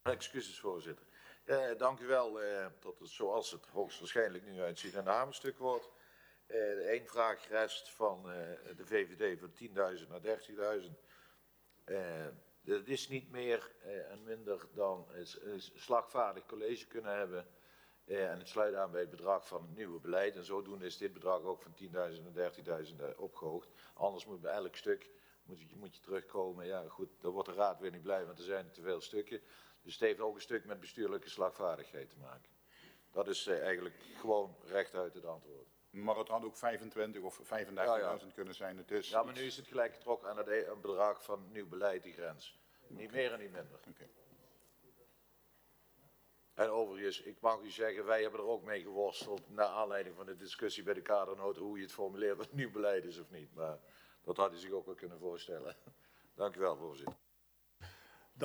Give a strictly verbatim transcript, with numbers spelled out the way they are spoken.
Excuses, voorzitter. Uh, dank u wel uh, dat het zoals het hoogstwaarschijnlijk nu uitziet een hamerstuk wordt. Uh, Eén vraag rest van uh, de V V D van tienduizend naar dertigduizend. Uh, het is niet meer uh, en minder dan een slagvaardig college kunnen hebben. Uh, en het sluit aan bij het bedrag van het nieuwe beleid. En zodoende is dit bedrag ook van tienduizend naar dertigduizend uh, opgehoogd. Anders moet bij elk stuk moet je, moet je terugkomen. Ja goed, daar wordt de raad weer niet blij, want er zijn te veel stukken. Dus het heeft ook een stuk met bestuurlijke slagvaardigheid te maken. Dat is uh, eigenlijk gewoon rechtuit het antwoord. Maar het had ook vijfentwintig of vijfendertigduizend ja, ja. kunnen zijn. Het is ja, maar nu is het gelijk getrokken aan het e bedrag van het nieuw beleid, die grens. Okay. Niet meer en niet minder. Okay. En overigens, ik mag u zeggen, wij hebben er ook mee geworsteld naar aanleiding van de discussie bij de kadernota hoe je het formuleert wat nieuw beleid is of niet. Maar dat had u zich ook wel kunnen voorstellen. Dank u wel, voorzitter.